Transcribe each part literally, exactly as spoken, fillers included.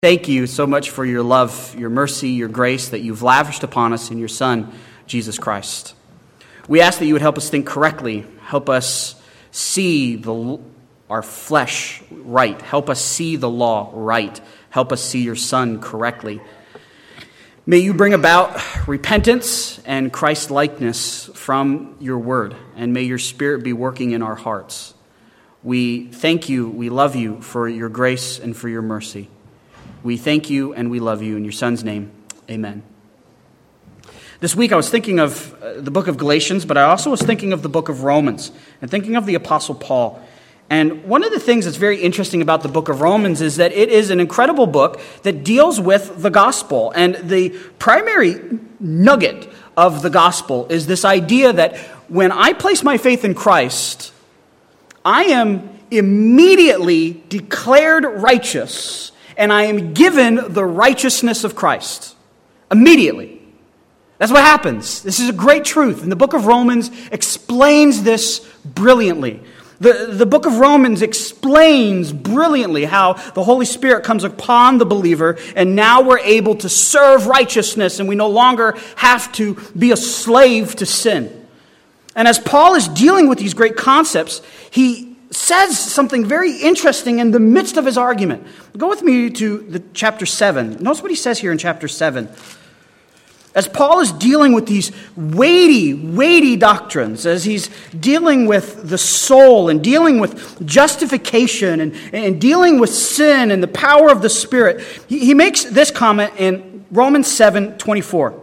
Thank you so much for your love, your mercy, your grace that you've lavished upon us in your Son, Jesus Christ. We ask that you would help us think correctly, help us see the, our flesh right, help us see the law right, help us see your Son correctly. May you bring about repentance and Christ-likeness from your word, and may your Spirit be working in our hearts. We thank you, we love you for your grace and for your mercy. We thank you and we love you in your Son's name. Amen. This week I was thinking of the book of Galatians, but I also was thinking of the book of Romans and thinking of the Apostle Paul. And one of the things that's very interesting about the book of Romans is that it is an incredible book that deals with the gospel. And the primary nugget of the gospel is this idea that when I place my faith in Christ, I am immediately declared righteous. And I am given the righteousness of Christ. Immediately. That's what happens. This is a great truth. And the book of Romans explains this brilliantly. The, the book of Romans explains brilliantly how the Holy Spirit comes upon the believer, and now we're able to serve righteousness, and we no longer have to be a slave to sin. And as Paul is dealing with these great concepts, he says something very interesting in the midst of his argument. Go with me to the chapter seven. Notice what he says here in chapter seven. As Paul is dealing with these weighty, weighty doctrines, as he's dealing with the soul and dealing with justification and, and dealing with sin and the power of the Spirit, he, he makes this comment in Romans seven twenty-four.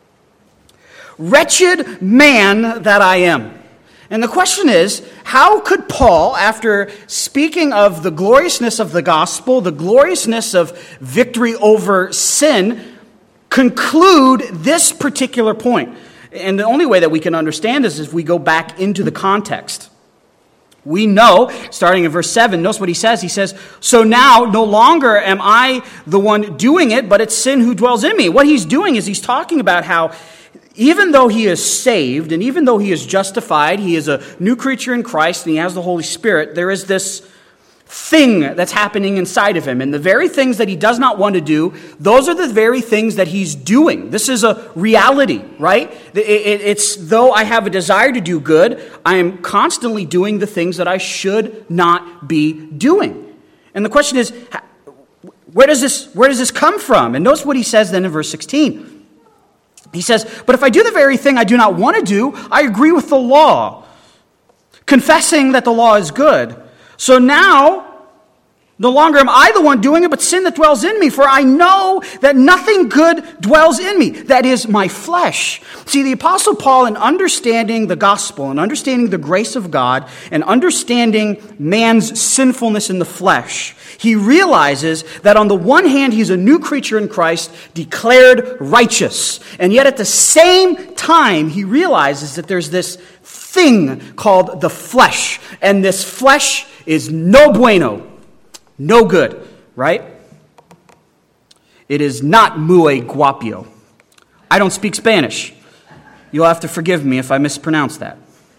Wretched man that I am. And the question is, how could Paul, after speaking of the gloriousness of the gospel, the gloriousness of victory over sin, conclude this particular point? And the only way that we can understand this is if we go back into the context. We know, starting in verse seven, notice what he says. He says, so now no longer am I the one doing it, but it's sin who dwells in me. What he's doing is he's talking about how even though he is saved, and even though he is justified, he is a new creature in Christ, and he has the Holy Spirit, there is this thing that's happening inside of him. And the very things that he does not want to do, those are the very things that he's doing. This is a reality, right? It's though I have a desire to do good, I am constantly doing the things that I should not be doing. And the question is, where does this, where does this come from? And notice what he says then in verse sixteen. He says, but if I do the very thing I do not want to do, I agree with the law, confessing that the law is good. So now, no longer am I the one doing it, but sin that dwells in me. For I know that nothing good dwells in me, that is my flesh. See, the Apostle Paul, in understanding the gospel, and understanding the grace of God, and understanding man's sinfulness in the flesh, he realizes that on the one hand, he's a new creature in Christ, declared righteous. And yet at the same time, he realizes that there's this thing called the flesh. And this flesh is no bueno. No good, right? It is not muy guapio. I don't speak Spanish. You'll have to forgive me if I mispronounce that.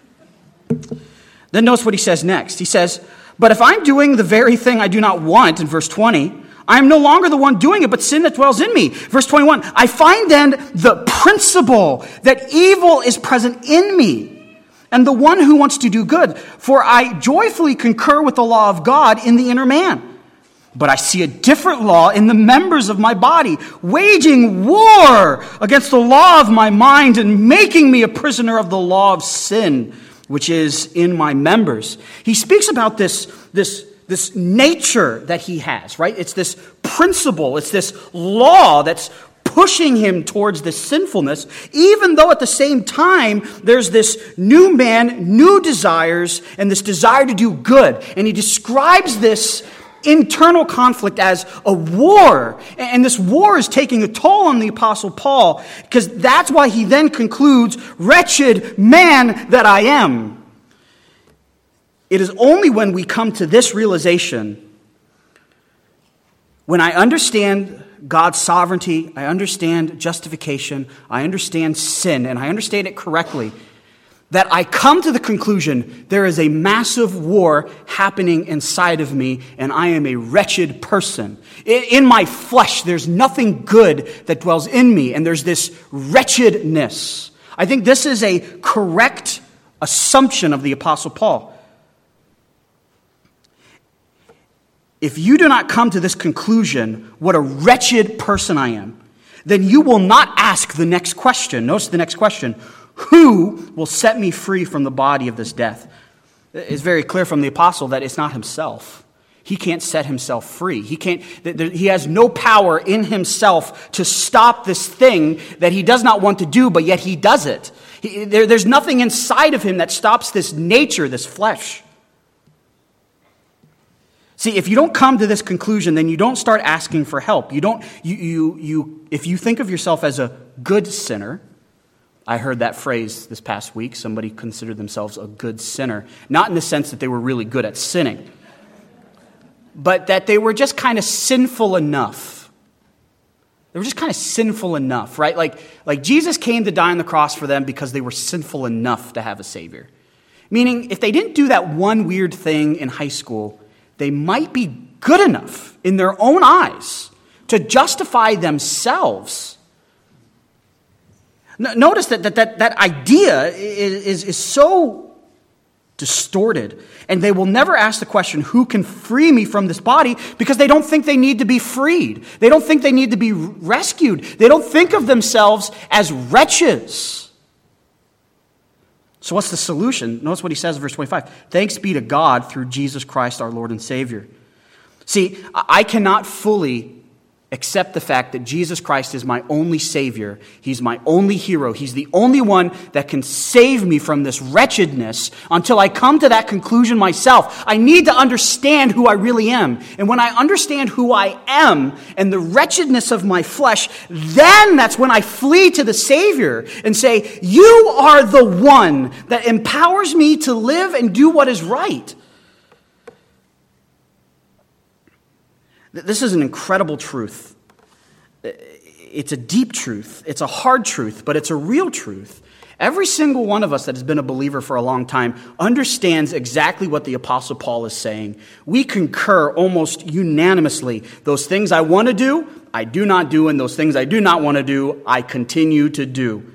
Then notice what he says next. He says, but if I'm doing the very thing I do not want, in verse twenty, I am no longer the one doing it, but sin that dwells in me. Verse twenty-one, I find then the principle that evil is present in me, and the one who wants to do good. For I joyfully concur with the law of God in the inner man. But I see a different law in the members of my body, waging war against the law of my mind and making me a prisoner of the law of sin, which is in my members. He speaks about this, this, this nature that he has, right? It's this principle, it's this law that's pushing him towards this sinfulness, even though at the same time there's this new man, new desires, and this desire to do good. And he describes this internal conflict as a war. And this war is taking a toll on the Apostle Paul, because that's why he then concludes, wretched man that I am. It is only when we come to this realization, when I understand God's sovereignty, I understand justification, I understand sin, and I understand it correctly, that I come to the conclusion there is a massive war happening inside of me, and I am a wretched person. In my flesh, there's nothing good that dwells in me, and there's this wretchedness. I think this is a correct assumption of the Apostle Paul. If you do not come to this conclusion, what a wretched person I am, then you will not ask the next question. Notice the next question. Who will set me free from the body of this death? It's very clear from the apostle that it's not himself. He can't set himself free. He can't. He has no power in himself to stop this thing that he does not want to do, but yet he does it. He, there, there's nothing inside of him that stops this nature, this flesh. See, if you don't come to this conclusion, then you don't start asking for help. You don't. You you you. If you think of yourself as a good sinner. I heard that phrase this past week. Somebody considered themselves a good sinner. Not in the sense that they were really good at sinning, but that they were just kind of sinful enough. They were just kind of sinful enough, right? Like, like Jesus came to die on the cross for them because they were sinful enough to have a Savior. Meaning, if they didn't do that one weird thing in high school, they might be good enough in their own eyes to justify themselves. Notice that that, that, that idea is, is, is so distorted. And they will never ask the question, who can free me from this body? Because they don't think they need to be freed. They don't think they need to be rescued. They don't think of themselves as wretches. So what's the solution? Notice what he says in verse twenty-five. Thanks be to God through Jesus Christ our Lord and Savior. See, I cannot fully accept the fact that Jesus Christ is my only Savior. He's my only hero. He's the only one that can save me from this wretchedness until I come to that conclusion myself. I need to understand who I really am. And when I understand who I am and the wretchedness of my flesh, then that's when I flee to the Savior and say, you are the one that empowers me to live and do what is right. This is an incredible truth. It's a deep truth. It's a hard truth, but it's a real truth. Every single one of us that has been a believer for a long time understands exactly what the Apostle Paul is saying. We concur almost unanimously. Those things I want to do, I do not do, and those things I do not want to do, I continue to do.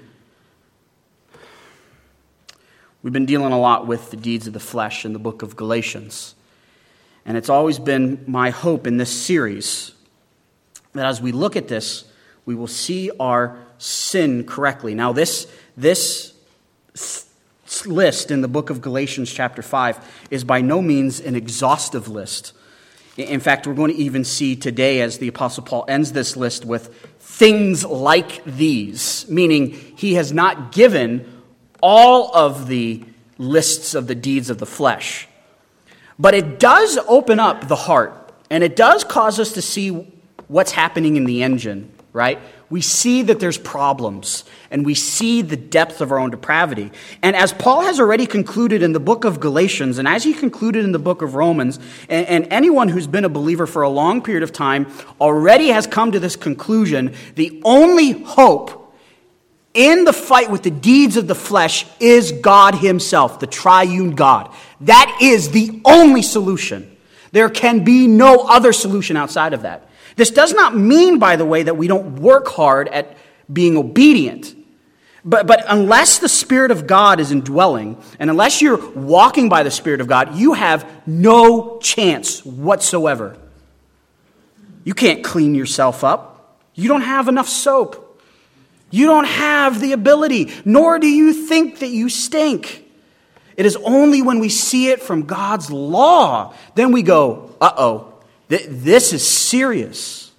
We've been dealing a lot with the deeds of the flesh in the book of Galatians. And it's always been my hope in this series that as we look at this, we will see our sin correctly. Now, this, this list in the book of Galatians chapter five is by no means an exhaustive list. In fact, we're going to even see today as the Apostle Paul ends this list with things like these, meaning he has not given all of the lists of the deeds of the flesh. But it does open up the heart, and it does cause us to see what's happening in the engine, right? We see that there's problems, and we see the depth of our own depravity. And as Paul has already concluded in the book of Galatians, and as he concluded in the book of Romans, and, and anyone who's been a believer for a long period of time already has come to this conclusion, the only hope in the fight with the deeds of the flesh is God himself, the triune God. That is the only solution. There can be no other solution outside of that. This does not mean, by the way, that we don't work hard at being obedient. But, but unless the Spirit of God is indwelling, and unless you're walking by the Spirit of God, you have no chance whatsoever. You can't clean yourself up. You don't have enough soap. You don't have the ability, nor do you think that you stink. It is only when we see it from God's law, then we go, uh-oh, th- this is serious.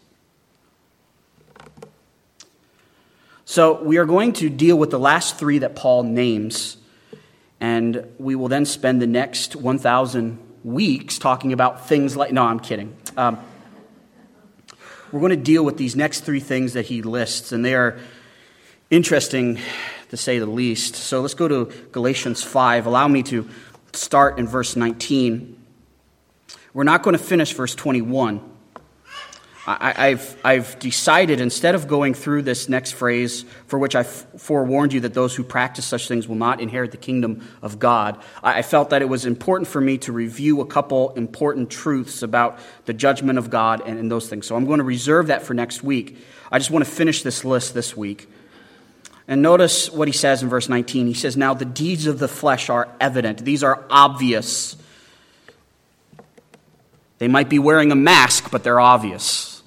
So we are going to deal with the last three that Paul names, and we will then spend the next one thousand weeks talking about things like, no, I'm kidding. Um, we're going to deal with these next three things that he lists, and they are interesting, to say the least. So let's go to Galatians five. Allow me to start in verse nineteen. We're not going to finish verse twenty-one. I, I've, I've decided, instead of going through this next phrase, for which I f- forewarned you that those who practice such things will not inherit the kingdom of God, I, I felt that it was important for me to review a couple important truths about the judgment of God and, and those things. So I'm going to reserve that for next week. I just want to finish this list this week. And notice what he says in verse nineteen. He says, "Now the deeds of the flesh are evident." These are obvious. They might be wearing a mask, but they're obvious.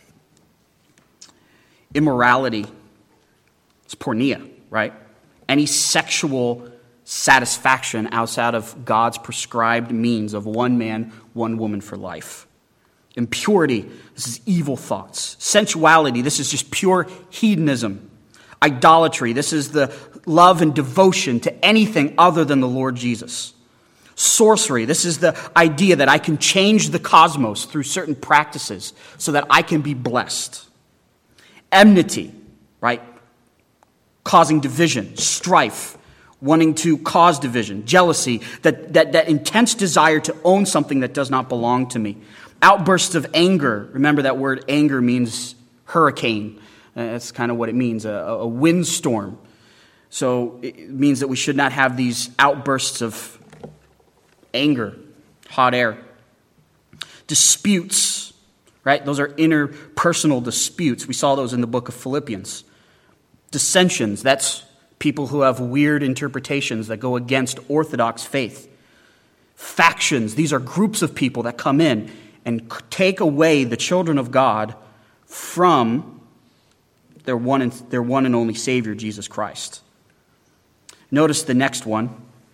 Immorality. It's porneia, right? Any sexual satisfaction outside of God's prescribed means of one man, one woman for life. Impurity. This is evil thoughts. Sensuality. This is just pure hedonism. Idolatry. This is the love and devotion to anything other than the Lord Jesus. Sorcery. This is the idea that I can change the cosmos through certain practices so that I can be blessed. Enmity, right? Causing division, strife, wanting to cause division, jealousy, that, that, that intense desire to own something that does not belong to me. Outbursts of anger. Remember that word anger means hurricane. Uh, that's kind of what it means, a, a windstorm. So it means that we should not have these outbursts of anger, hot air. Disputes, right? Those are interpersonal disputes. We saw those in the book of Philippians. Dissensions, that's people who have weird interpretations that go against orthodox faith. Factions, these are groups of people that come in and take away the children of God from their one and, their one and only Savior, Jesus Christ. Notice the next one,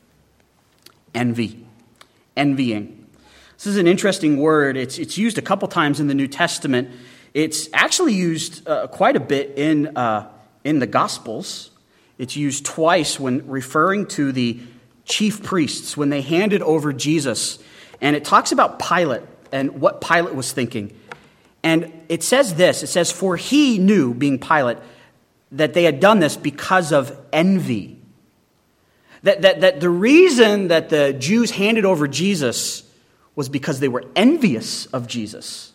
envy. Envying. This is an interesting word. It's, it's used a couple times in the New Testament. It's actually used uh, quite a bit in, uh, in the Gospels. It's used twice when referring to the chief priests, when they handed over Jesus. And it talks about Pilate and what Pilate was thinking. And it says this, it says, "For he knew," being Pilate, "that they had done this because of envy." That, that, that the reason that the Jews handed over Jesus was because they were envious of Jesus.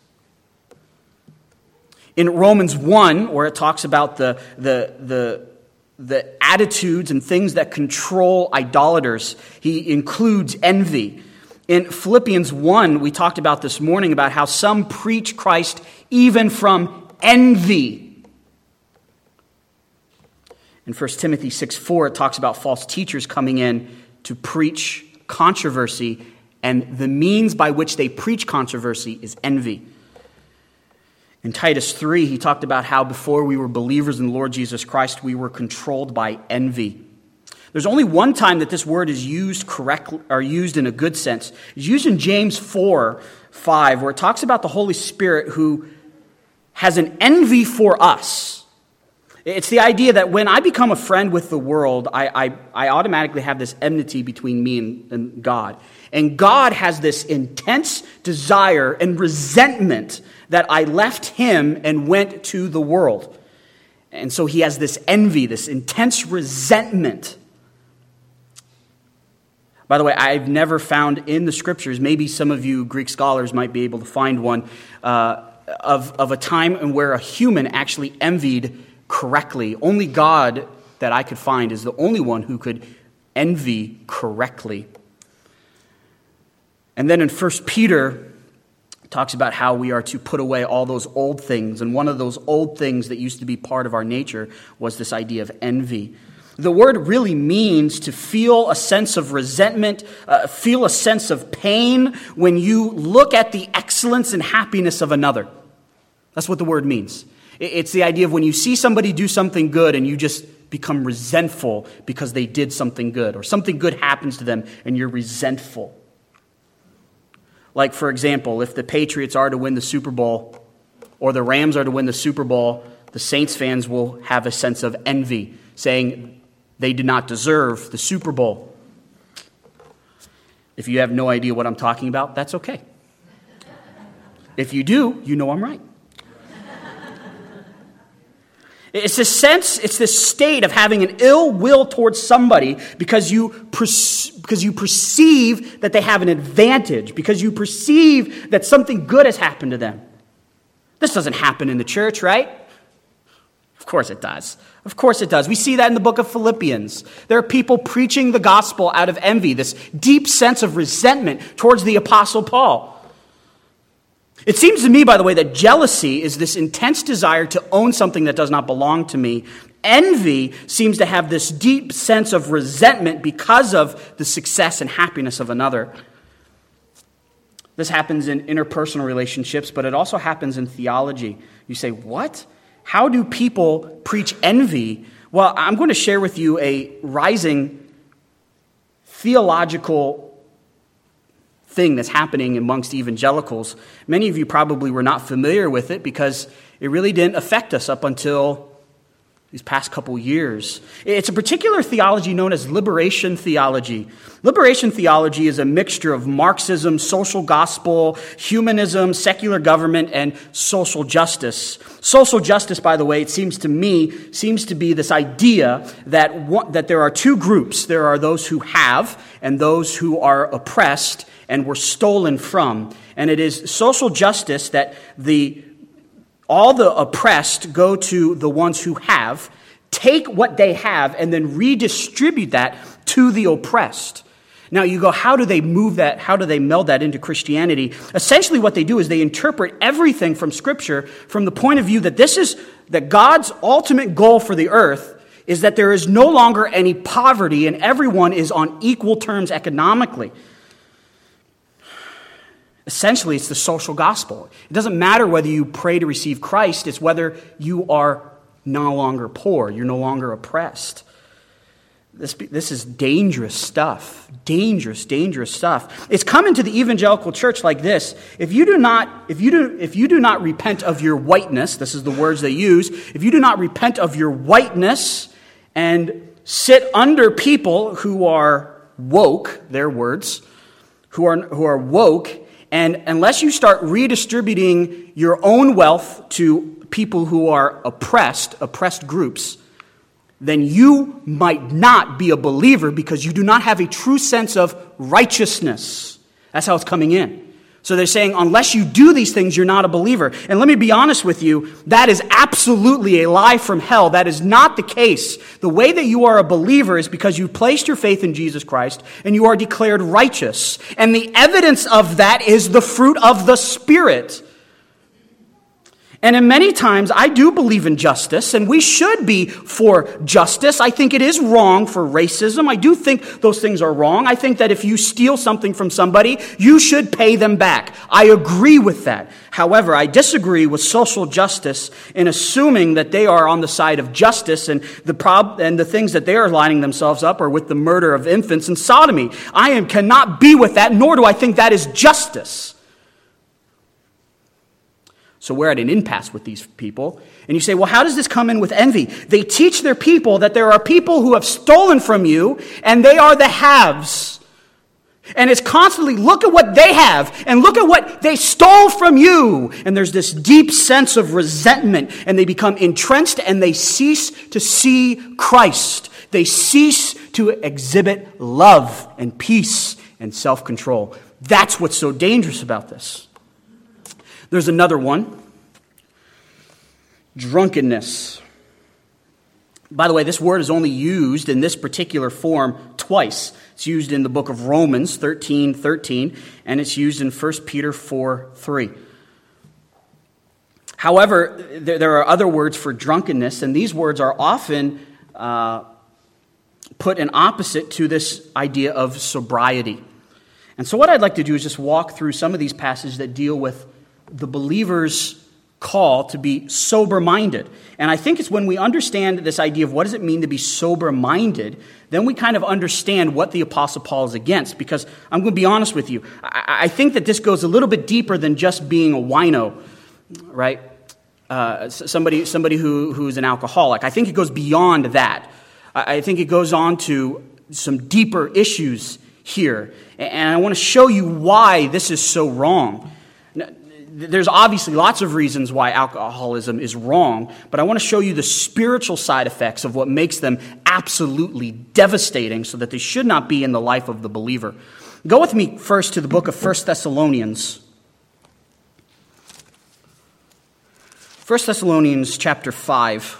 In Romans one, where it talks about the, the, the, the attitudes and things that control idolaters, he includes envy. In Philippians one, we talked about this morning about how some preach Christ even from envy. In First Timothy six four, it talks about false teachers coming in to preach controversy, and the means by which they preach controversy is envy. In Titus three, he talked about how before we were believers in the Lord Jesus Christ, we were controlled by envy. There's only one time that this word is used correctly, or used in a good sense. It's used in James four five, where it talks about the Holy Spirit who has an envy for us. It's the idea that when I become a friend with the world, I, I, I automatically have this enmity between me and, and God. And God has this intense desire and resentment that I left him and went to the world. And so he has this envy, this intense resentment. By the way, I've never found in the scriptures, maybe some of you Greek scholars might be able to find one, uh, of, of a time in where a human actually envied correctly. Only God that I could find is the only one who could envy correctly. And then in First Peter, it talks about how we are to put away all those old things. And one of those old things that used to be part of our nature was this idea of envy. The word really means to feel a sense of resentment, uh, feel a sense of pain when you look at the excellence and happiness of another. That's what the word means. It's the idea of when you see somebody do something good and you just become resentful because they did something good, or something good happens to them and you're resentful. Like, for example, if the Patriots are to win the Super Bowl or the Rams are to win the Super Bowl, the Saints fans will have a sense of envy, saying they did not deserve the Super Bowl. If you have no idea what I'm talking about, that's okay. If you do, you know I'm right. It's this sense, it's this state of having an ill will towards somebody because you perce- because you perceive that they have an advantage, because you perceive that something good has happened to them. This doesn't happen in the church, right? Of course it does. Of course it does. We see that in the book of Philippians. There are people preaching the gospel out of envy, this deep sense of resentment towards the Apostle Paul. It seems to me, by the way, that jealousy is this intense desire to own something that does not belong to me. Envy seems to have this deep sense of resentment because of the success and happiness of another. This happens in interpersonal relationships, but it also happens in theology. You say, what? How do people preach envy? Well, I'm going to share with you a rising theological thing that's happening amongst evangelicals. Many of you probably were not familiar with it because it really didn't affect us up until these past couple years. It's a particular theology known as liberation theology. Liberation theology is a mixture of Marxism, social gospel, humanism, secular government, and social justice. Social justice, by the way, it seems to me, seems to be this idea that one, that there are two groups. There are those who have and those who are oppressed and were stolen from. And it is social justice that the all the oppressed go to the ones who have, take what they have, and then redistribute that to the oppressed. Now you go, how do they move that? How do they meld that into Christianity? Essentially what they do is they interpret everything from Scripture from the point of view that this is, that God's ultimate goal for the earth is that there is no longer any poverty and everyone is on equal terms economically. Essentially, it's the social gospel. It doesn't matter whether you pray to receive Christ, it's whether you are no longer poor, you're no longer oppressed. This, this is dangerous stuff. Dangerous, dangerous stuff. It's come into the evangelical church like this. If you do not, if you do, if you do not repent of your whiteness, this is the words they use, if you do not repent of your whiteness and sit under people who are woke, their words, who are who are woke, and unless you start redistributing your own wealth to people who are oppressed, oppressed groups, then you might not be a believer because you do not have a true sense of righteousness. That's how it's coming in. So they're saying, unless you do these things, you're not a believer. And let me be honest with you, that is absolutely a lie from hell. That is not the case. The way that you are a believer is because you placed your faith in Jesus Christ and you are declared righteous. And the evidence of that is the fruit of the Spirit. And in many times, I do believe in justice, and we should be for justice. I think it is wrong for racism. I do think those things are wrong. I think that if you steal something from somebody, you should pay them back. I agree with that. However, I disagree with social justice in assuming that they are on the side of justice, and the prob- and the things that they are lining themselves up are with the murder of infants and sodomy. I am, cannot be with that, nor do I think that is justice. So we're at an impasse with these people. And you say, well, how does this come in with envy? They teach their people that there are people who have stolen from you, and they are the haves. And it's constantly, look at what they have, and look at what they stole from you. And there's this deep sense of resentment, and they become entrenched, and they cease to see Christ. They cease to exhibit love and peace and self-control. That's what's so dangerous about this. There's another one. Drunkenness. By the way, this word is only used in this particular form twice. It's used in the book of Romans thirteen thirteen, and it's used in First Peter four three. However, there, there are other words for drunkenness, and these words are often uh, put in opposite to this idea of sobriety. And so what I'd like to do is just walk through some of these passages that deal with the believer's call to be sober-minded. And I think it's when we understand this idea of what does it mean to be sober-minded, then we kind of understand what the Apostle Paul is against. Because I'm going to be honest with you, I, I think that this goes a little bit deeper than just being a wino, right? Uh, somebody somebody who, who's an alcoholic. I think it goes beyond that. I, I think it goes on to some deeper issues here. And I want to show you why this is so wrong. There's obviously lots of reasons why alcoholism is wrong, but I want to show you the spiritual side effects of what makes them absolutely devastating so that they should not be in the life of the believer. Go with me first to the book of First Thessalonians. First Thessalonians chapter five.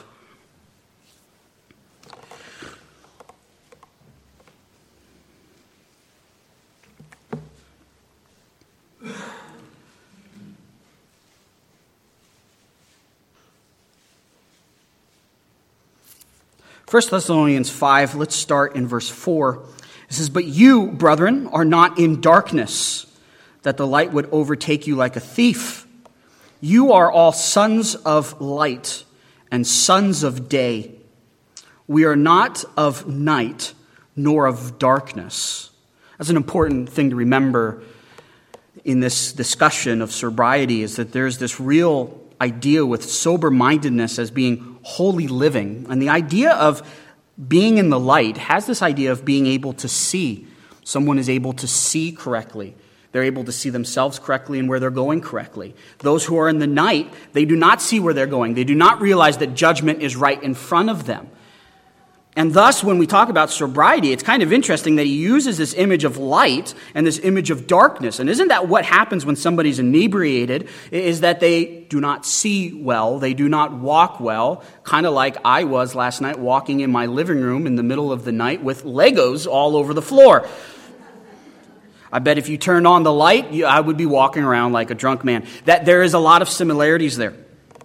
First Thessalonians five, let's start in verse four. It says, "But you, brethren, are not in darkness, that the light would overtake you like a thief. You are all sons of light and sons of day. We are not of night nor of darkness." That's an important thing to remember in this discussion of sobriety, is that there's this real idea with sober-mindedness as being holy living. And the idea of being in the light has this idea of being able to see. Someone is able to see correctly. They're able to see themselves correctly and where they're going correctly. Those who are in the night, they do not see where they're going. They do not realize that judgment is right in front of them. And thus, when we talk about sobriety, it's kind of interesting that he uses this image of light and this image of darkness. And isn't that what happens when somebody's inebriated, is that they do not see well, they do not walk well, kind of like I was last night walking in my living room in the middle of the night with Legos all over the floor. I bet if you turned on the light, I would be walking around like a drunk man. That there is a lot of similarities there.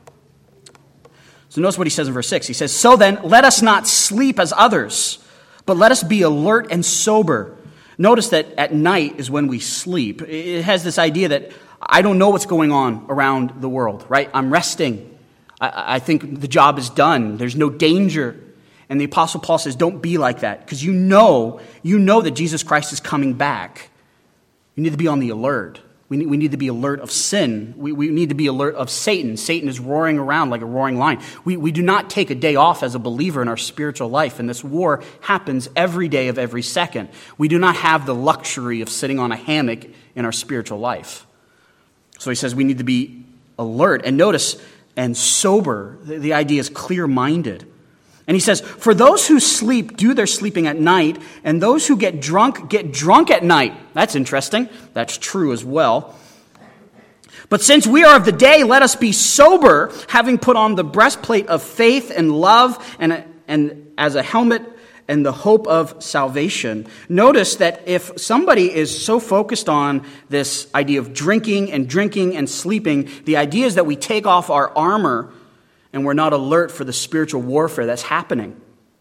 So notice what he says in verse six. He says, "So then, let us not sleep as others, but let us be alert and sober." Notice that at night is when we sleep. It has this idea that I don't know what's going on around the world, right? I'm resting. I, I think the job is done. There's no danger. And the Apostle Paul says, don't be like that, because you know, you know that Jesus Christ is coming back. You need to be on the alert. We need, we need to be alert of sin. We, we need to be alert of Satan. Satan is roaring around like a roaring lion. We, we do not take a day off as a believer in our spiritual life, and this war happens every day of every second. We do not have the luxury of sitting on a hammock in our spiritual life. So he says we need to be alert. And notice, and sober. The, the idea is clear-minded. And he says, "For those who sleep do their sleeping at night, and those who get drunk get drunk at night." That's interesting. That's true as well. "But since we are of the day, let us be sober, having put on the breastplate of faith and love, and, and as a helmet and the hope of salvation." Notice that if somebody is so focused on this idea of drinking and drinking and sleeping, the idea is that we take off our armor and we're not alert for the spiritual warfare that's happening.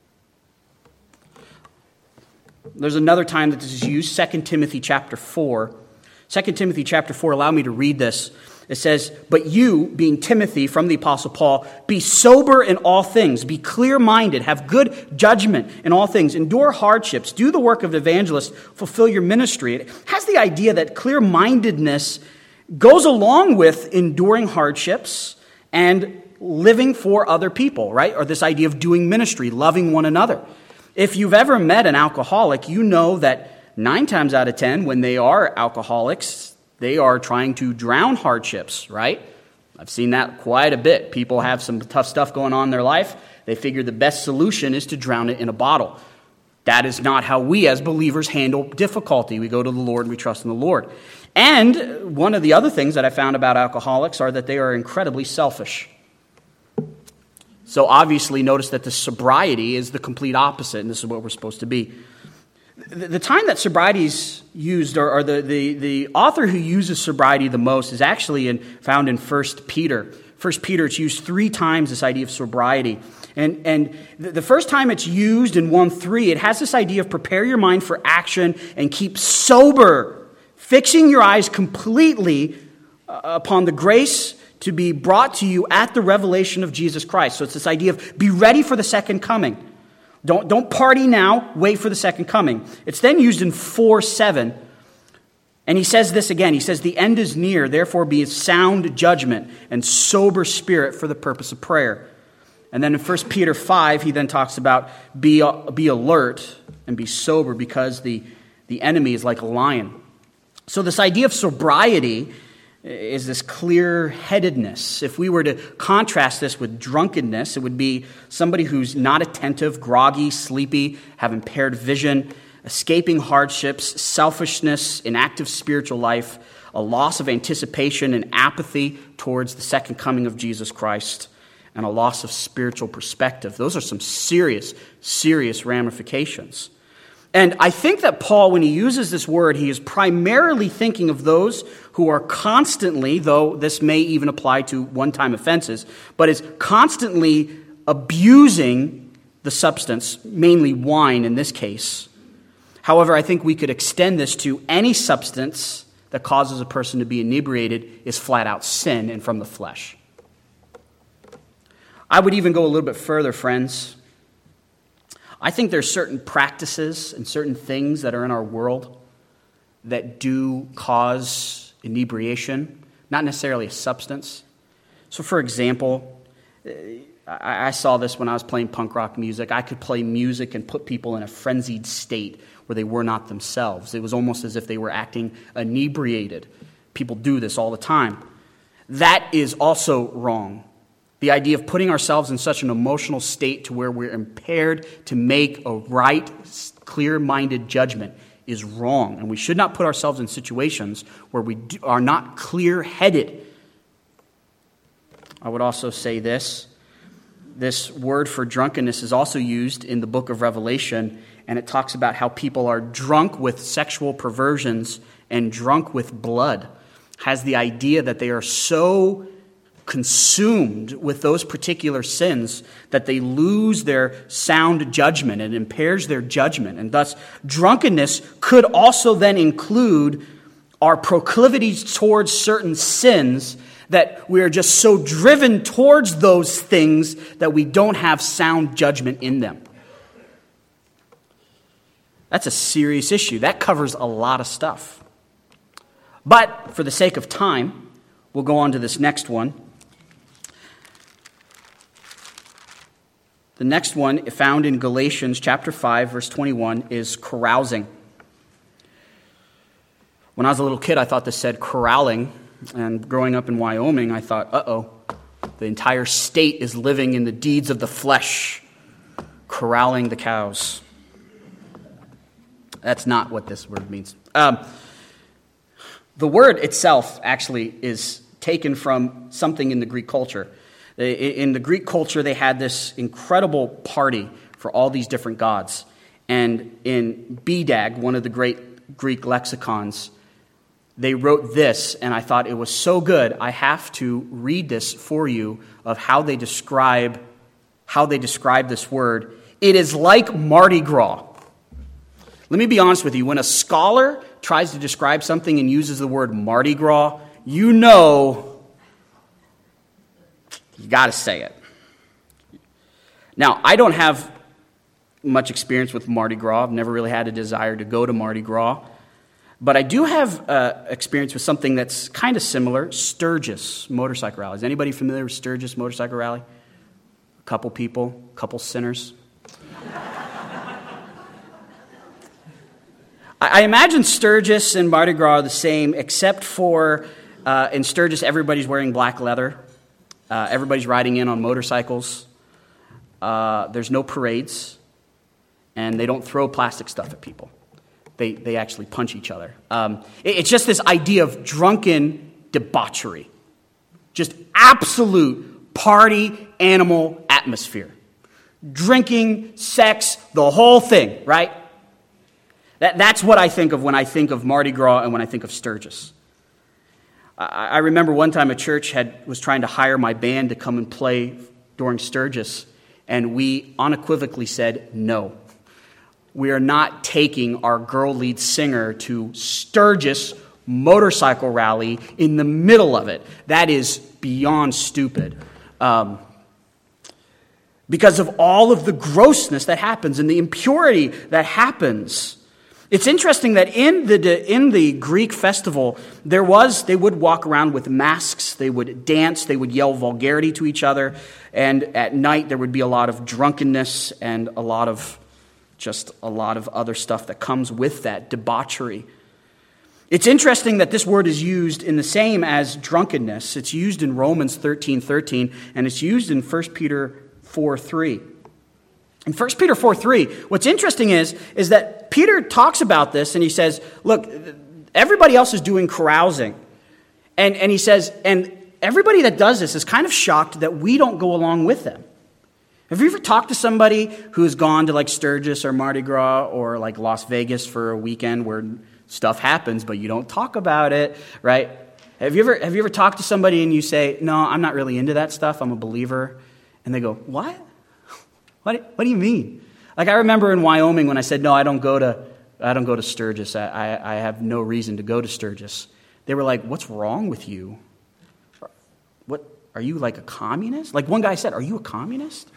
There's another time that this is used, Second Timothy chapter four. Second Timothy chapter four, allow me to read this. It says, "But you, being Timothy from the Apostle Paul, be sober in all things, be clear-minded, have good judgment in all things, endure hardships, do the work of an evangelist, fulfill your ministry." It has the idea that clear-mindedness goes along with enduring hardships and living for other people, right? Or this idea of doing ministry, loving one another. If you've ever met an alcoholic, you know that nine times out of ten, when they are alcoholics, they are trying to drown hardships, right? I've seen that quite a bit. People have some tough stuff going on in their life. They figure the best solution is to drown it in a bottle. That is not how we as believers handle difficulty. We go to the Lord and we trust in the Lord. And one of the other things that I found about alcoholics are that they are incredibly selfish. So obviously, notice that the sobriety is the complete opposite, and this is what we're supposed to be. The, the time that sobriety is used, or, or the, the, the author who uses sobriety the most is actually in, found in First Peter. First Peter, it's used three times, this idea of sobriety. And, and the, the first time it's used in one three, it has this idea of prepare your mind for action and keep sober, fixing your eyes completely uh, upon the grace to be brought to you at the revelation of Jesus Christ. So it's this idea of be ready for the second coming. Don't, don't party now, wait for the second coming. It's then used in four seven. And he says this again. He says, "The end is near, therefore be of sound judgment and sober spirit for the purpose of prayer." And then in First Peter five, he then talks about be, be alert and be sober because the, the enemy is like a lion. So this idea of sobriety is this clear-headedness. If we were to contrast this with drunkenness, it would be somebody who's not attentive, groggy, sleepy, have impaired vision, escaping hardships, selfishness, inactive spiritual life. a loss of anticipation and apathy towards the second coming of Jesus Christ, and a loss of spiritual perspective. Those are some serious, serious ramifications. And I think that Paul, when he uses this word, he is primarily thinking of those who are constantly, though this may even apply to one-time offenses, but is constantly abusing the substance, mainly wine in this case. However, I think we could extend this to any substance that causes a person to be inebriated is flat-out sin and from the flesh. I would even go a little bit further, friends. I think there's certain practices and certain things that are in our world that do cause inebriation, not necessarily a substance. So, for example, I saw this when I was playing punk rock music. I could play music and put people in a frenzied state where they were not themselves. It was almost as if they were acting inebriated. People do this all the time. That is also wrong. The idea of putting ourselves in such an emotional state to where we're impaired to make a right, clear-minded judgment is wrong. And we should not put ourselves in situations where we are not clear-headed. I would also say this. This word for drunkenness is also used in the book of Revelation, and it talks about how people are drunk with sexual perversions and drunk with blood. Has the idea that they are so consumed with those particular sins that they lose their sound judgment and impairs their judgment. And thus, drunkenness could also then include our proclivities towards certain sins that we are just so driven towards those things that we don't have sound judgment in them. That's a serious issue. That covers a lot of stuff. But for the sake of time, we'll go on to this next one. The next one, found in Galatians chapter five, verse twenty-one, is carousing. When I was a little kid, I thought this said corralling. And growing up in Wyoming, I thought, uh-oh, the entire state is living in the deeds of the flesh, corralling the cows. That's not what this word means. Um, the word itself actually is taken from something in the Greek culture. In the Greek culture, they had this incredible party for all these different gods. And in B D A G, one of the great Greek lexicons, they wrote this, and I thought it was so good, I have to read this for you of how they describe how they describe this word. It is like Mardi Gras. Let me be honest with you. When a scholar tries to describe something and uses the word Mardi Gras, you know you got to say it. Now, I don't have much experience with Mardi Gras. I've never really had a desire to go to Mardi Gras. But I do have uh, experience with something that's kind of similar, Sturgis Motorcycle Rally. Is anybody familiar with Sturgis Motorcycle Rally? A couple people, a couple sinners. I, I imagine Sturgis and Mardi Gras are the same, except for uh, in Sturgis, everybody's wearing black leather. Uh, everybody's riding in on motorcycles. Uh, there's no parades. And they don't throw plastic stuff at people. They they actually punch each other. Um, it, it's just this idea of drunken debauchery. Just absolute party animal atmosphere. Drinking, sex, the whole thing, right? That That's what I think of when I think of Mardi Gras and when I think of Sturgis. I, I remember one time a church had was trying to hire my band to come and play during Sturgis, and we unequivocally said no. We are not taking our girl lead singer to Sturgis Motorcycle Rally in the middle of it. That is beyond stupid. Um, because of all of the grossness that happens and the impurity that happens. It's interesting that in the in the Greek festival, there was they would walk around with masks, they would dance, they would yell vulgarity to each other, and at night there would be a lot of drunkenness and a lot of just a lot of other stuff that comes with that, debauchery. It's interesting that this word is used in the same as drunkenness. It's used in Romans thirteen thirteen, and it's used in First Peter four three. In First Peter four three, what's interesting is, is that Peter talks about this, and he says, look, everybody else is doing carousing. And, and he says, and everybody that does this is kind of shocked that we don't go along with them. Have you ever talked to somebody who's gone to like Sturgis or Mardi Gras or like Las Vegas for a weekend where stuff happens, but you don't talk about it, right? Have you ever have you ever talked to somebody and you say, no, I'm not really into that stuff, I'm a believer? And they go, what? What, what do you mean? Like I remember in Wyoming when I said, no, I don't go to I don't go to Sturgis. I, I, I have no reason to go to Sturgis. They were like, what's wrong with you? What, are you like a communist? Like one guy said, are you a communist?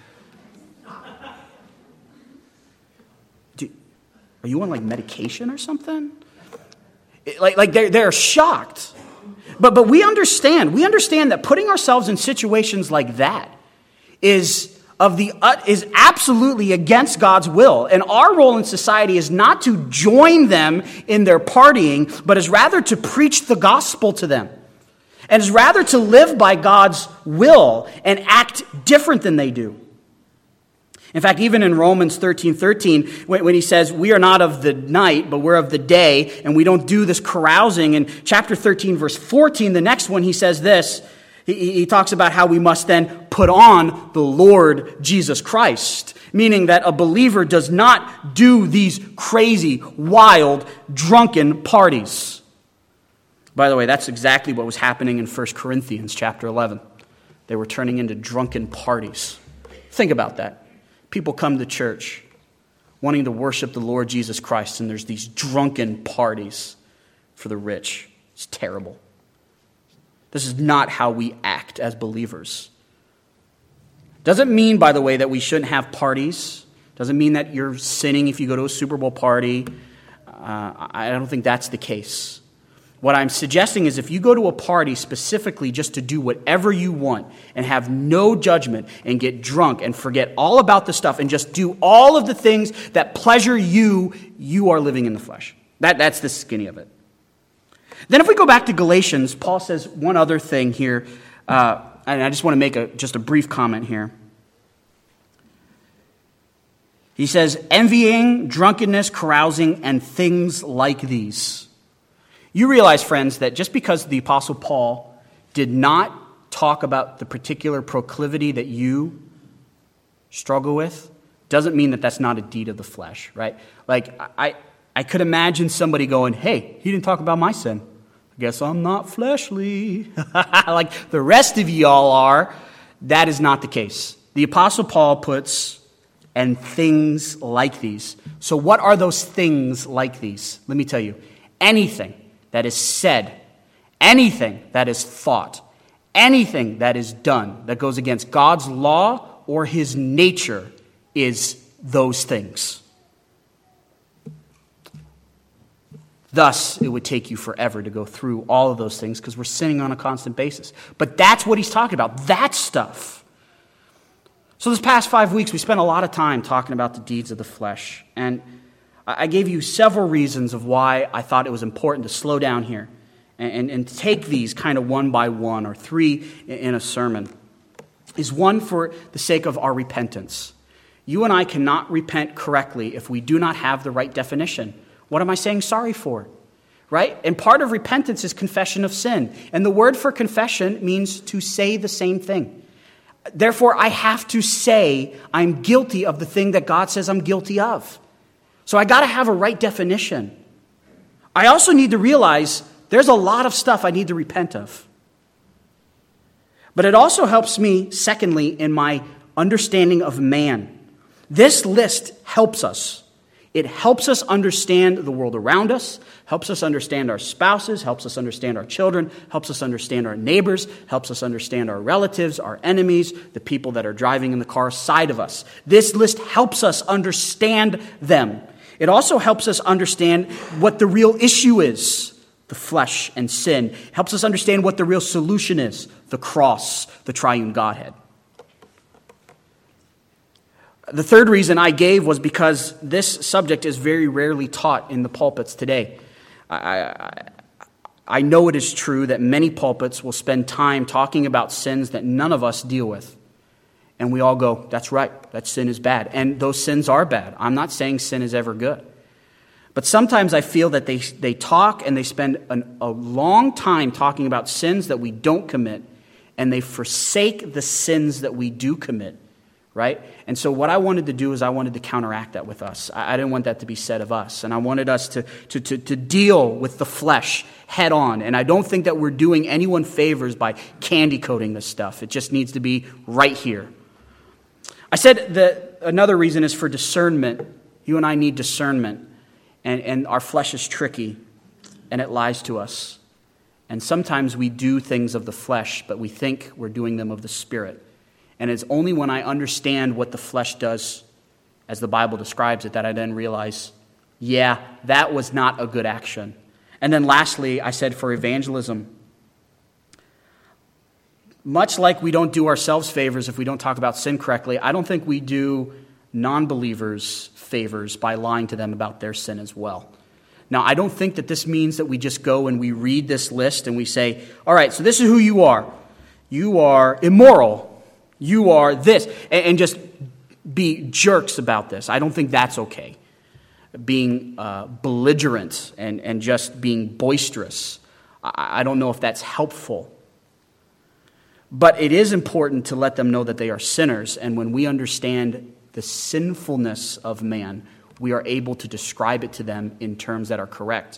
Do, are you on like medication or something? Like, like they're, they're shocked. But, but we understand, we understand that putting ourselves in situations like that is of the is absolutely against God's will. And our role in society is not to join them in their partying, but is rather to preach the gospel to them. And is rather to live by God's will and act different than they do. In fact, even in Romans thirteen thirteen, when, when he says, we are not of the night, but we're of the day, and we don't do this carousing. In chapter thirteen, verse fourteen, the next one, he says this. He, he talks about how we must then put on the Lord Jesus Christ. Meaning that a believer does not do these crazy, wild, drunken parties. By the way, that's exactly what was happening in First Corinthians chapter eleven. They were turning into drunken parties. Think about that. People come to church wanting to worship the Lord Jesus Christ, and there's these drunken parties for the rich. It's terrible. This is not how we act as believers. Doesn't mean, by the way, that we shouldn't have parties. Doesn't mean that you're sinning if you go to a Super Bowl party. Uh, I don't think that's the case. What I'm suggesting is if you go to a party specifically just to do whatever you want and have no judgment and get drunk and forget all about the stuff and just do all of the things that pleasure you, you are living in the flesh. That, that's the skinny of it. Then if we go back to Galatians, Paul says one other thing here, uh, and I just want to make a just a brief comment here. He says, envying, drunkenness, carousing, and things like these. You realize, friends, that just because the Apostle Paul did not talk about the particular proclivity that you struggle with, doesn't mean that that's not a deed of the flesh, right? Like, I, I could imagine somebody going, hey, he didn't talk about my sin. I guess I'm not fleshly. Like the rest of y'all are. That is not the case. The Apostle Paul puts, and things like these. So what are those things like these? Let me tell you. Anything that is said, anything that is thought, anything that is done that goes against God's law or his nature is those things. Thus, it would take you forever to go through all of those things because we're sinning on a constant basis. But that's what he's talking about. That stuff. So this past five weeks, we spent a lot of time talking about the deeds of the flesh. And I gave you several reasons of why I thought it was important to slow down here and, and, and take these kind of one by one or three in a sermon. Is one for the sake of our repentance. You and I cannot repent correctly if we do not have the right definition. What am I saying sorry for? Right? And part of repentance is confession of sin. And the word for confession means to say the same thing. Therefore, I have to say I'm guilty of the thing that God says I'm guilty of. So I got to have a right definition. I also need to realize there's a lot of stuff I need to repent of. But it also helps me, secondly, in my understanding of man. This list helps us. It helps us understand the world around us, helps us understand our spouses, helps us understand our children, helps us understand our neighbors, helps us understand our relatives, our enemies, the people that are driving in the car side of us. This list helps us understand them. It also helps us understand what the real issue is, the flesh and sin. It helps us understand what the real solution is, the cross, the triune Godhead. The third reason I gave was because this subject is very rarely taught in the pulpits today. I, I, I know it is true that many pulpits will spend time talking about sins that none of us deal with. And we all go, that's right, that sin is bad. And those sins are bad. I'm not saying sin is ever good. But sometimes I feel that they, they talk and they spend an, a long time talking about sins that we don't commit, and they forsake the sins that we do commit, right? And so what I wanted to do is I wanted to counteract that with us. I, I didn't want that to be said of us. And I wanted us to, to, to, to deal with the flesh head on. And I don't think that we're doing anyone favors by candy coating this stuff. It just needs to be right here. I said that another reason is for discernment. You and I need discernment. And, and our flesh is tricky, and it lies to us. And sometimes we do things of the flesh, but we think we're doing them of the Spirit. And it's only when I understand what the flesh does, as the Bible describes it, that I then realize, yeah, that was not a good action. And then lastly, I said for evangelism. Much like we don't do ourselves favors if we don't talk about sin correctly, I don't think we do non-believers favors by lying to them about their sin as well. Now, I don't think that this means that we just go and we read this list and we say, all right, so this is who you are. You are immoral. You are this. And, and just be jerks about this. I don't think that's okay. Being uh, belligerent and, and just being boisterous. I, I don't know if that's helpful. But it is important to let them know that they are sinners. And when we understand the sinfulness of man, we are able to describe it to them in terms that are correct.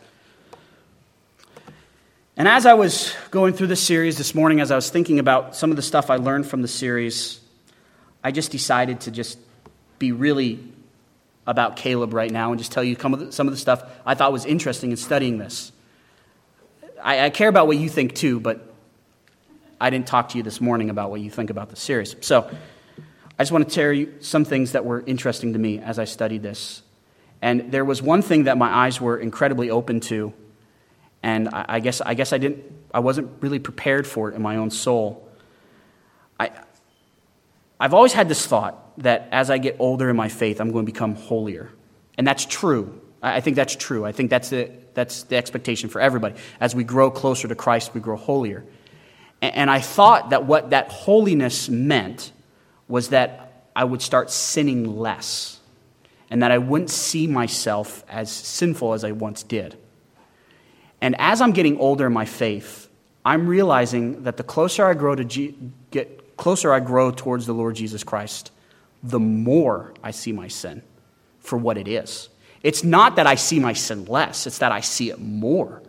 And as I was going through this series this morning, as I was thinking about some of the stuff I learned from the series, I just decided to just be really about Caleb right now and just tell you some of the, some of the stuff I thought was interesting in studying this. I, I care about what you think too, but I didn't talk to you this morning about what you think about the series. So I just want to tell you some things that were interesting to me as I studied this. And there was one thing that my eyes were incredibly open to, and I, I guess I guess I didn't I wasn't really prepared for it in my own soul. I I've always had this thought that as I get older in my faith, I'm going to become holier. And that's true. I, I think that's true. I think that's the that's the expectation for everybody. As we grow closer to Christ, we grow holier. And, and I thought that what that holiness meant was that I would start sinning less, and that I wouldn't see myself as sinful as I once did. And as I'm getting older in my faith, I'm realizing that the closer I grow to G- get closer I grow towards the Lord Jesus Christ, the more I see my sin for what it is. It's not that I see my sin less, it's that I see it more.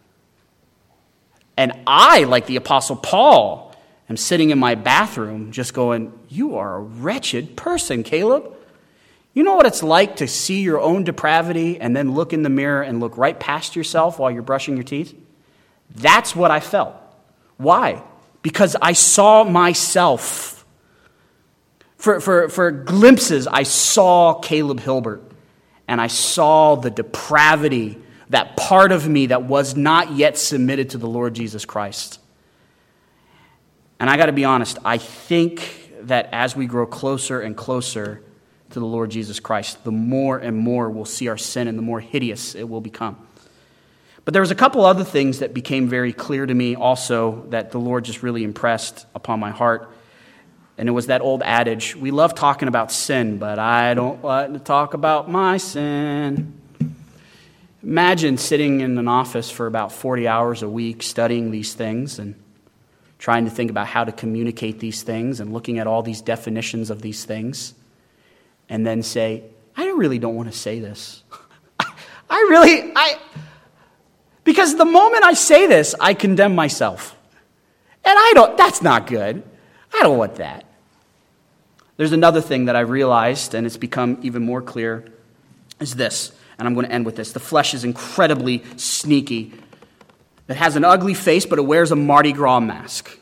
And I, like the Apostle Paul, I'm sitting in my bathroom just going, you are a wretched person, Caleb. You know what it's like to see your own depravity and then look in the mirror and look right past yourself while you're brushing your teeth? That's what I felt. Why? Because I saw myself. For, for, for glimpses, I saw Caleb Hilbert, and I saw the depravity, that part of me that was not yet submitted to the Lord Jesus Christ. And I got to be honest, I think that as we grow closer and closer to the Lord Jesus Christ, the more and more we'll see our sin and the more hideous it will become. But there was a couple other things that became very clear to me also that the Lord just really impressed upon my heart. And it was that old adage, we love talking about sin, but I don't want to talk about my sin. Imagine sitting in an office for about forty hours a week studying these things and trying to think about how to communicate these things and looking at all these definitions of these things, and then say, I really don't want to say this. I really, I, because the moment I say this, I condemn myself. And I don't, that's not good. I don't want that. There's another thing that I realized, and it's become even more clear, is this, and I'm going to end with this. The flesh is incredibly sneaky. It has an ugly face, but it wears a Mardi Gras mask.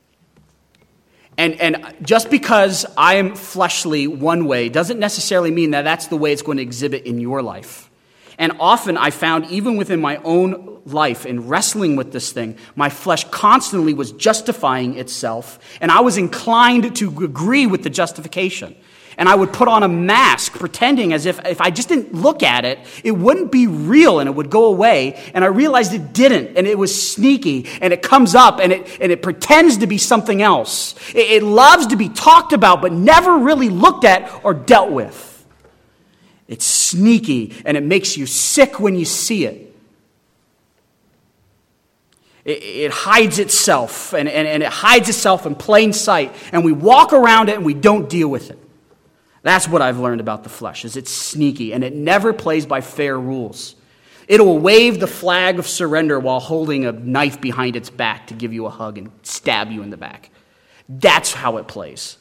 And, and just because I am fleshly one way doesn't necessarily mean that that's the way it's going to exhibit in your life. And often I found, even within my own life, in wrestling with this thing, my flesh constantly was justifying itself, and I was inclined to agree with the justification. And I would put on a mask, pretending as if if I just didn't look at it, it wouldn't be real and it would go away. And I realized it didn't, and it was sneaky, and it comes up, and it and it pretends to be something else. It, it loves to be talked about, but never really looked at or dealt with. It's sneaky, and it makes you sick when you see it. It, it hides itself, and, and, and it hides itself in plain sight, and we walk around it and we don't deal with it. That's what I've learned about the flesh, is it's sneaky, and it never plays by fair rules. It'll wave the flag of surrender while holding a knife behind its back to give you a hug and stab you in the back. That's how it plays.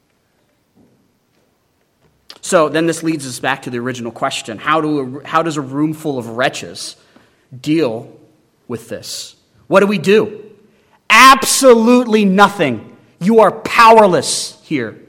So then this leads us back to the original question. How do a, how does a room full of wretches deal with this? What do we do? Absolutely nothing. You are powerless here.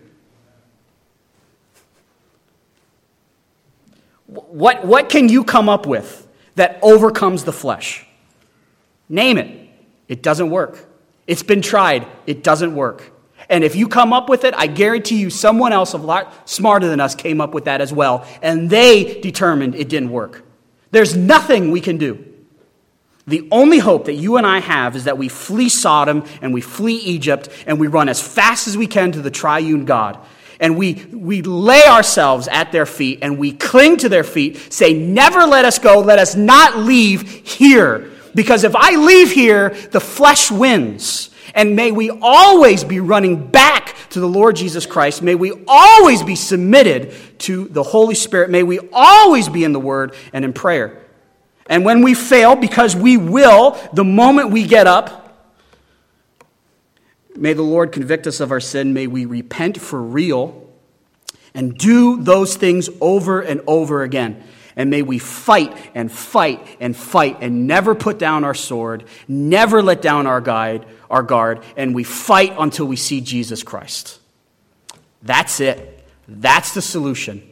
What, what can you come up with that overcomes the flesh? Name it. It doesn't work. It's been tried. It doesn't work. And if you come up with it, I guarantee you someone else a lot smarter than us came up with that as well, and they determined it didn't work. There's nothing we can do. The only hope that you and I have is that we flee Sodom and we flee Egypt and we run as fast as we can to the triune God. And we, we lay ourselves at their feet and we cling to their feet, say, never let us go, let us not leave here. Because if I leave here, the flesh wins. And may we always be running back to the Lord Jesus Christ. May we always be submitted to the Holy Spirit. May we always be in the Word and in prayer. And when we fail, because we will, the moment we get up, may the Lord convict us of our sin. May we repent for real and do those things over and over again. And may we fight and fight and fight and never put down our sword, never let down our guide, our guard, and we fight until we see Jesus Christ. That's it. That's the solution.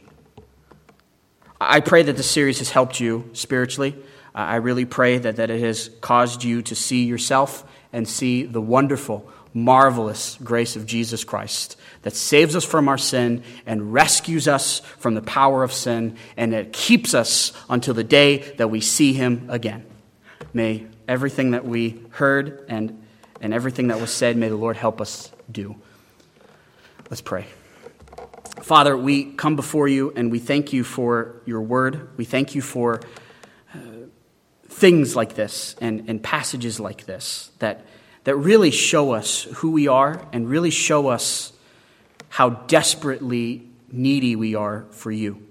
I pray that this series has helped you spiritually. I really pray that, that it has caused you to see yourself and see the wonderful, marvelous grace of Jesus Christ that saves us from our sin and rescues us from the power of sin, and that keeps us until the day that we see him again. May everything that we heard and, and everything that was said, may the Lord help us do. Let's pray. Father, we come before you and we thank you for your word. We thank you for uh, things like this and, and passages like this that that really show us who we are and really show us how desperately needy we are for you.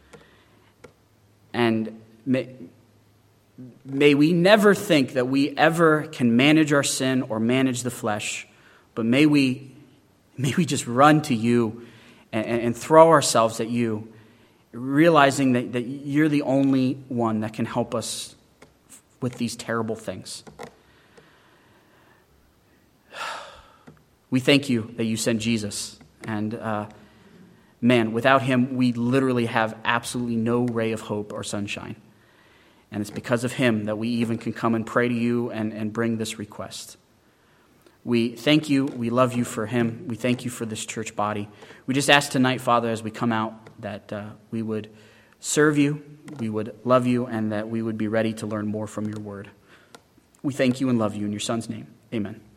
And may, may we never think that we ever can manage our sin or manage the flesh, but may we, may we just run to you and, and throw ourselves at you, realizing that, that you're the only one that can help us with these terrible things. We thank you that you sent Jesus. And uh, man, without him, we literally have absolutely no ray of hope or sunshine. And it's because of him that we even can come and pray to you and, and bring this request. We thank you. We love you for him. We thank you for this church body. We just ask tonight, Father, as we come out, that uh, we would serve you, we would love you, and that we would be ready to learn more from your word. We thank you and love you in your Son's name. Amen.